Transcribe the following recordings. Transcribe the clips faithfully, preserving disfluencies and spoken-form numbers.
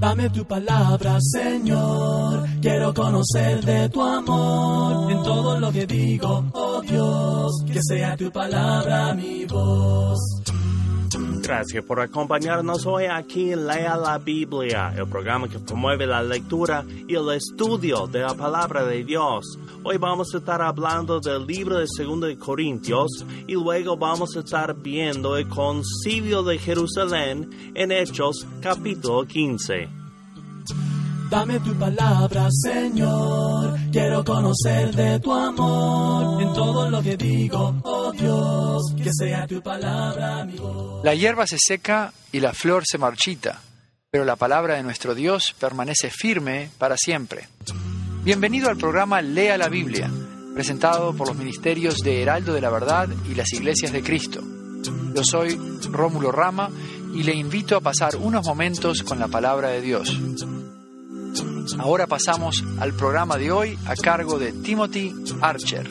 Dame tu palabra, Señor, quiero conocer de tu amor. En todo lo que digo, oh Dios, que sea tu palabra mi voz. Gracias por acompañarnos hoy aquí en Lea la Biblia, el programa que promueve la lectura y el estudio de la palabra de Dios. Hoy vamos a estar hablando del libro de Segunda de Corintios y luego vamos a estar viendo el concilio de Jerusalén en Hechos capítulo quince. Dame tu palabra, Señor, quiero conocer de tu amor. En todo lo que digo, oh Dios, que sea tu palabra mi voz. La hierba se seca y la flor se marchita, pero la palabra de nuestro Dios permanece firme para siempre. Bienvenido al programa Lea la Biblia, presentado por los ministerios de Heraldo de la Verdad y las Iglesias de Cristo. Yo soy Rómulo Rama y le invito a pasar unos momentos con la palabra de Dios. Ahora pasamos al programa de hoy a cargo de Timothy Archer.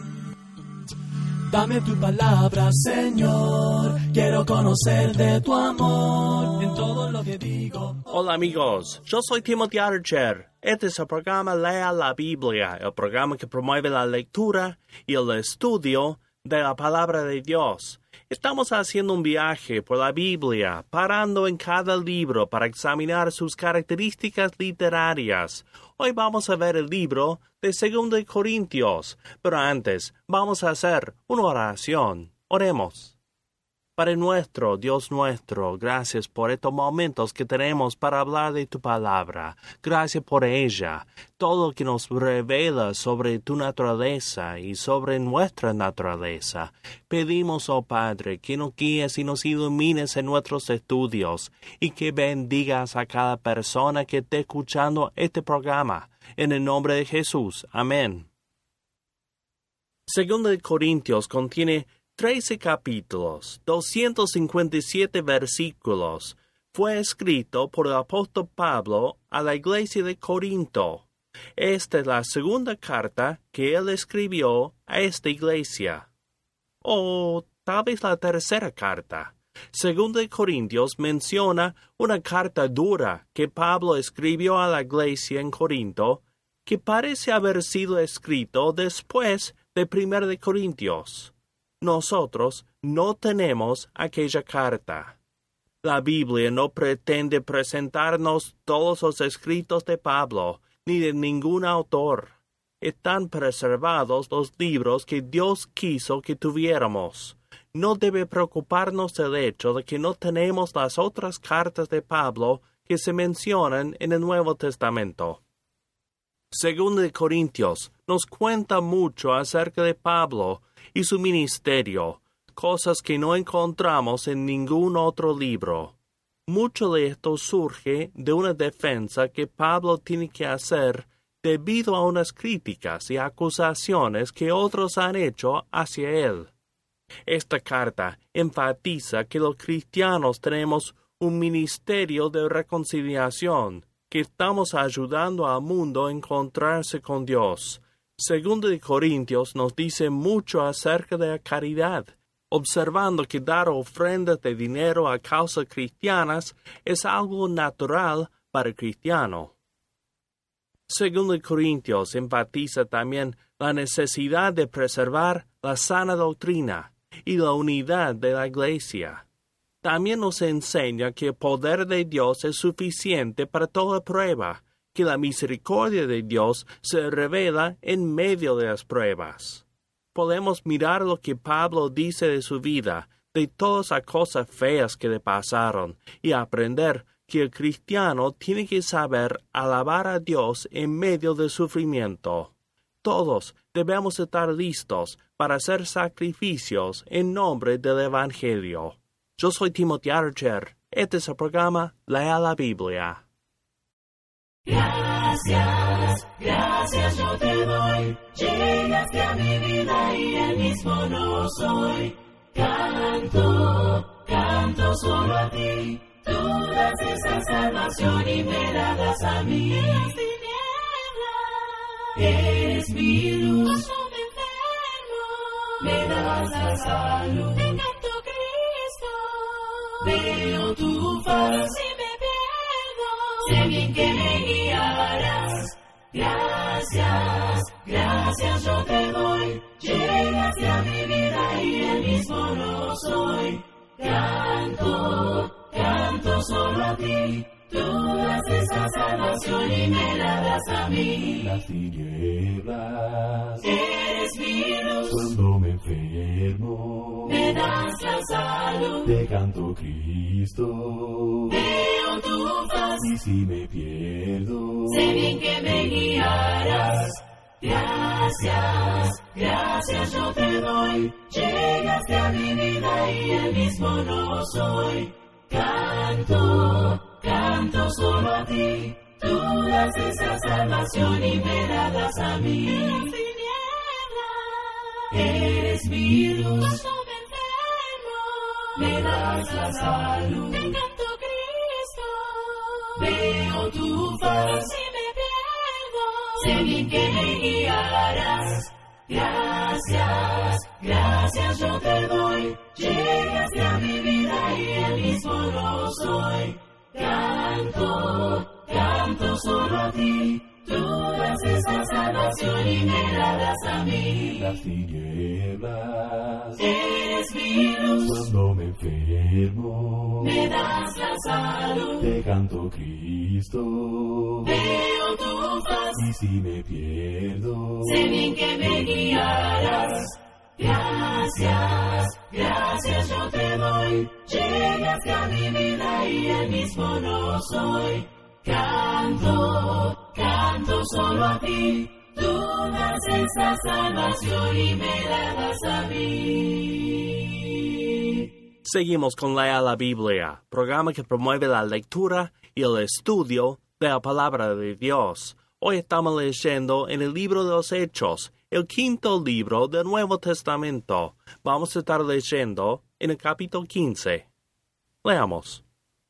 Dame tu palabra, Señor, quiero conocer de tu amor. En todo lo que digo. Hola amigos, yo soy Timothy Archer. Este es el programa Lea la Biblia, el programa que promueve la lectura y el estudio de la palabra de Dios. Estamos haciendo un viaje por la Biblia, parando en cada libro para examinar sus características literarias. Hoy vamos a ver el libro de Segunda de Corintios, pero antes vamos a hacer una oración. Oremos. Padre nuestro, Dios nuestro, gracias por estos momentos que tenemos para hablar de tu palabra. Gracias por ella, todo lo que nos revela sobre tu naturaleza y sobre nuestra naturaleza. Pedimos, oh Padre, que nos guíes y nos ilumines en nuestros estudios y que bendigas a cada persona que esté escuchando este programa. En el nombre de Jesús. Amén. Segunda de Corintios contiene trece capítulos, doscientos cincuenta y siete versículos. Fue escrito por el apóstol Pablo a la iglesia de Corinto. Esta es la segunda carta que él escribió a esta iglesia. O tal vez la tercera carta. Segunda de Corintios menciona una carta dura que Pablo escribió a la iglesia en Corinto, que parece haber sido escrito después de Primera de Corintios. Nosotros no tenemos aquella carta. La Biblia no pretende presentarnos todos los escritos de Pablo, ni de ningún autor. Están preservados los libros que Dios quiso que tuviéramos. No debe preocuparnos el hecho de que no tenemos las otras cartas de Pablo que se mencionan en el Nuevo Testamento. Segunda de Corintios nos cuenta mucho acerca de Pablo y su ministerio, cosas que no encontramos en ningún otro libro. Mucho de esto surge de una defensa que Pablo tiene que hacer debido a unas críticas y acusaciones que otros han hecho hacia él. Esta carta enfatiza que los cristianos tenemos un ministerio de reconciliación, que estamos ayudando al mundo a encontrarse con Dios. Segunda de Corintios nos dice mucho acerca de la caridad, observando que dar ofrendas de dinero a causas cristianas es algo natural para el cristiano. Segunda de Corintios enfatiza también la necesidad de preservar la sana doctrina y la unidad de la Iglesia. También nos enseña que el poder de Dios es suficiente para toda prueba, que la misericordia de Dios se revela en medio de las pruebas. Podemos mirar lo que Pablo dice de su vida, de todas las cosas feas que le pasaron, y aprender que el cristiano tiene que saber alabar a Dios en medio del sufrimiento. Todos debemos estar listos para hacer sacrificios en nombre del Evangelio. Yo soy Timothy Archer. Este es el programa Lea la Biblia. Gracias, gracias yo te doy. Llegaste a mi vida y el mismo no soy. Canto, canto solo a ti. Tú das esa salvación y me la das a mí. En las tinieblas eres mi luz. Cuando me enfermo, me das la salud. Te canto, Cristo. Veo tu faz. Si me pierdo, sé bien que me guiarás. Gracias, gracias yo te doy. Llegaste a mi vida y el mismo no soy. Canto, canto solo a ti. Tú das esa salvación y me la das a mí. Las tinieblas, Eres mi luz, cuando me enfermo, me das la salud. te canto Cristo. Veo tu faz, Y si me pierdo, sé bien que me guiarás. Gracias, gracias yo te doy. Llegaste a mi vida y el mismo no soy. Canto, canto solo a ti. Tú das esa salvación y me la das a mí. Eres mi luz, me das la salud. Te canto Cristo, veo tu faz. Si me pierdo, sé bien que me guiarás. Gracias, gracias yo te doy. Llegaste a mi vida y el mismo no soy. Canto, canto solo a ti. Tú das esa salvación y me la das a mí. las tinieblas, Eres mi luz, cuando me enfermo, me das la salud. te canto Cristo. Veo tu faz, Y si me pierdo, sé bien que me guiarás. Gracias, gracias yo te doy. Llegaste a mi vida y el mismo no soy. Canto, canto solo a ti. Tú das esa salvación y me la das a mí. Seguimos con Lea la Biblia, programa que promueve la lectura y el estudio de la palabra de Dios. Hoy estamos leyendo en el libro de los Hechos, el quinto libro del Nuevo Testamento. Vamos a estar leyendo en el capítulo quince. Leamos.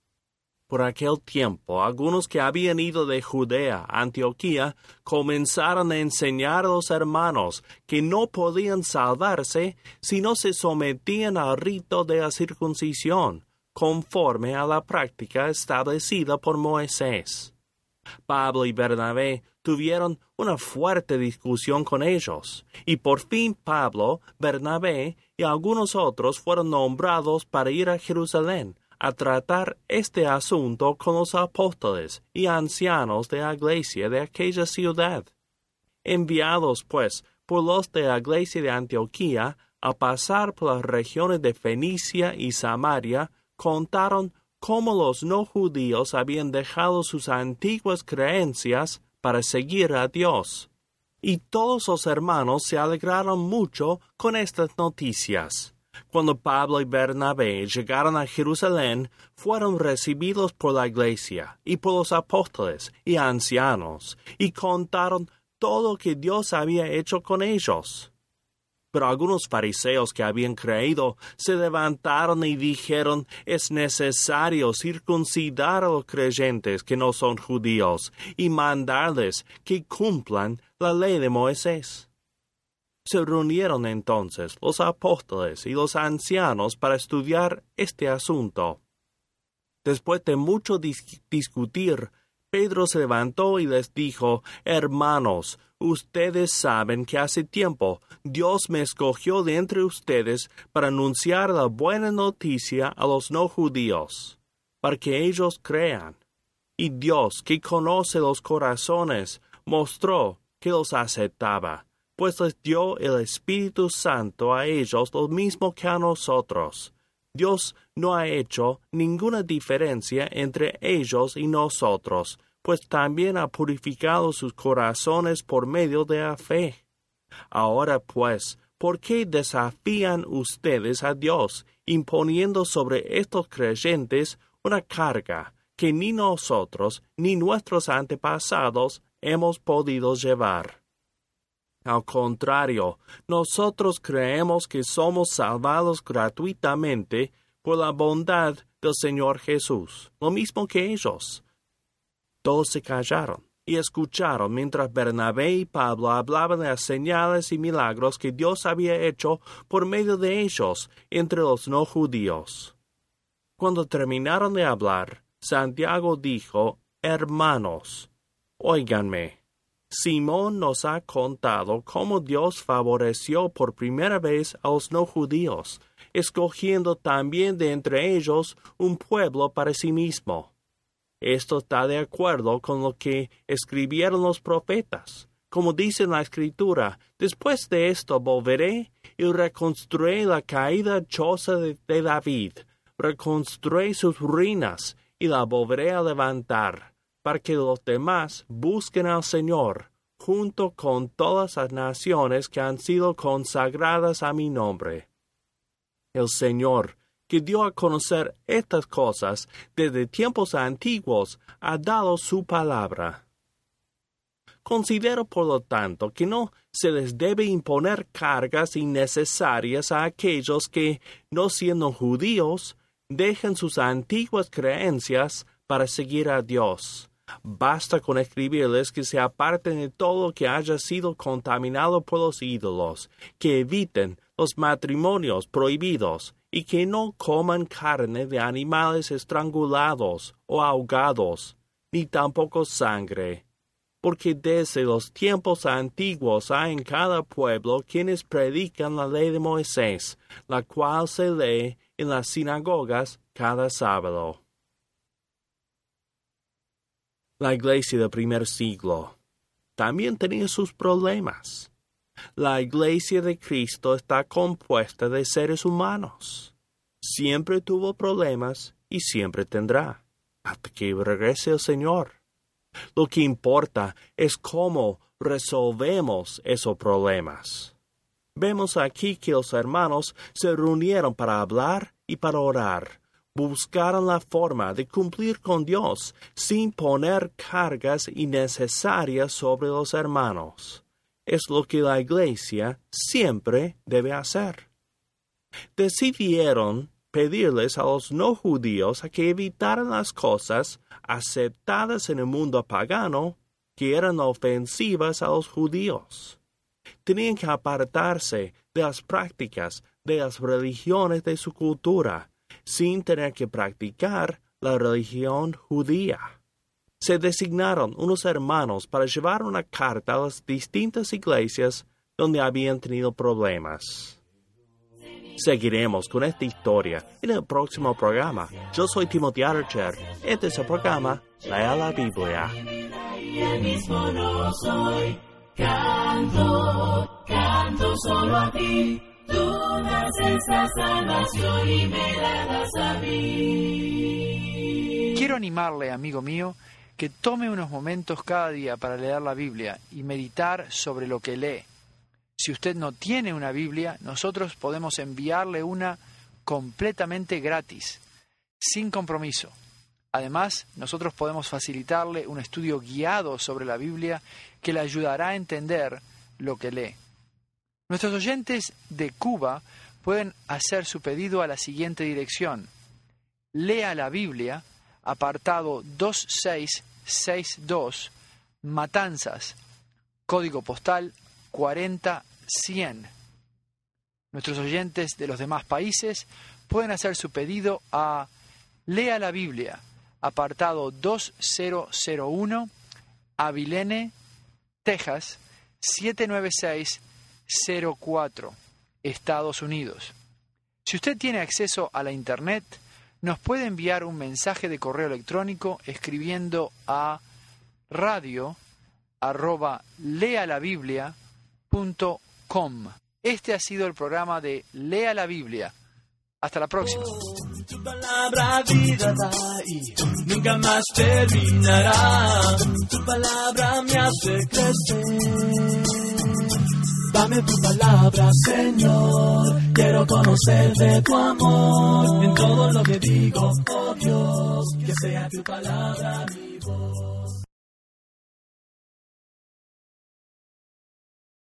Por aquel tiempo, algunos que habían ido de Judea a Antioquía comenzaron a enseñar a los hermanos que no podían salvarse si no se sometían al rito de la circuncisión, conforme a la práctica establecida por Moisés. Pablo y Bernabé tuvieron una fuerte discusión con ellos, y por fin Pablo, Bernabé y algunos otros fueron nombrados para ir a Jerusalén a tratar este asunto con los apóstoles y ancianos de la iglesia de aquella ciudad. Enviados, pues, por los de la iglesia de Antioquía a pasar por las regiones de Fenicia y Samaria, contaron cómo los no judíos habían dejado sus antiguas creencias para seguir a Dios. Y todos los hermanos se alegraron mucho con estas noticias. Cuando Pablo y Bernabé llegaron a Jerusalén, fueron recibidos por la iglesia y por los apóstoles y ancianos, y contaron todo lo que Dios había hecho con ellos. Pero algunos fariseos que habían creído se levantaron y dijeron: es necesario circuncidar a los creyentes que no son judíos y mandarles que cumplan la ley de Moisés. Se reunieron entonces los apóstoles y los ancianos para estudiar este asunto. Después de mucho dis- discutir, Pedro se levantó y les dijo: Hermanos, ustedes saben que hace tiempo Dios me escogió de entre ustedes para anunciar la buena noticia a los no judíos, para que ellos crean. Y Dios, que conoce los corazones, mostró que los aceptaba, pues les dio el Espíritu Santo a ellos lo mismo que a nosotros. Dios no ha hecho ninguna diferencia entre ellos y nosotros, pues también ha purificado sus corazones por medio de la fe. Ahora pues, ¿por qué desafían ustedes a Dios, imponiendo sobre estos creyentes una carga que ni nosotros ni nuestros antepasados hemos podido llevar? Al contrario, nosotros creemos que somos salvados gratuitamente por la bondad del Señor Jesús, lo mismo que ellos. Todos se callaron y escucharon mientras Bernabé y Pablo hablaban de las señales y milagros que Dios había hecho por medio de ellos entre los no judíos. Cuando terminaron de hablar, Santiago dijo hermanos, óiganme. Simón nos ha contado cómo Dios favoreció por primera vez a los no judíos, escogiendo también de entre ellos un pueblo para sí mismo. Esto está de acuerdo con lo que escribieron los profetas. Como dice la Escritura, después de esto volveré y reconstruiré la caída choza de, de David, reconstruiré sus ruinas y la volveré a levantar, para que los demás busquen al Señor, junto con todas las naciones que han sido consagradas a mi nombre. El Señor, que dio a conocer estas cosas desde tiempos antiguos, ha dado su palabra. Considero, por lo tanto, que no se les debe imponer cargas innecesarias a aquellos que, no siendo judíos, dejan sus antiguas creencias para seguir a Dios. Basta con escribirles que se aparten de todo lo que haya sido contaminado por los ídolos, que eviten los matrimonios prohibidos y que no coman carne de animales estrangulados o ahogados, ni tampoco sangre. Porque desde los tiempos antiguos hay en cada pueblo quienes predican la ley de Moisés, la cual se lee en las sinagogas cada sábado. La iglesia del primer siglo también tenía sus problemas. La iglesia de Cristo está compuesta de seres humanos. Siempre tuvo problemas y siempre tendrá, hasta que regrese el Señor. Lo que importa es cómo resolvemos esos problemas. Vemos aquí que los hermanos se reunieron para hablar y para orar. Buscaron la forma de cumplir con Dios sin poner cargas innecesarias sobre los hermanos. Es lo que la iglesia siempre debe hacer. Decidieron pedirles a los no judíos a que evitaran las cosas aceptadas en el mundo pagano que eran ofensivas a los judíos. Tenían que apartarse de las prácticas de las religiones de su cultura, sin tener que practicar la religión judía. Se designaron unos hermanos para llevar una carta a las distintas iglesias donde habían tenido problemas. Seguiremos con esta historia en el próximo programa. Yo soy Timothy Archer. Este es el programa Lea la Biblia. El mismo no soy. Canto, canto solo a ti. Tú das esa salvación y me la das a mí. Quiero animarle, amigo mío, que tome unos momentos cada día para leer la Biblia y meditar sobre lo que lee. Si usted no tiene una Biblia, nosotros podemos enviarle una completamente gratis, sin compromiso. Además, nosotros podemos facilitarle un estudio guiado sobre la Biblia que le ayudará a entender lo que lee. Nuestros oyentes de Cuba pueden hacer su pedido a la siguiente dirección. Lea la Biblia, apartado dos seis seis dos, Matanzas, código postal cuarenta cien. Nuestros oyentes de los demás países pueden hacer su pedido a Lea la Biblia, apartado dos cero cero uno, Abilene, Texas, siete nueve seis cero cuatro, Estados Unidos. Si usted tiene acceso a la Internet, nos puede enviar un mensaje de correo electrónico escribiendo a radio arroba lealabiblia punto com. Este ha sido el programa de Lea la Biblia. Hasta la próxima. Tu palabra vida da y nunca más terminará. Tu palabra me hace crecer. Dame tu palabra, Señor. Quiero conocer de tu amor. En todo lo que digo, oh Dios, que sea tu palabra mi voz.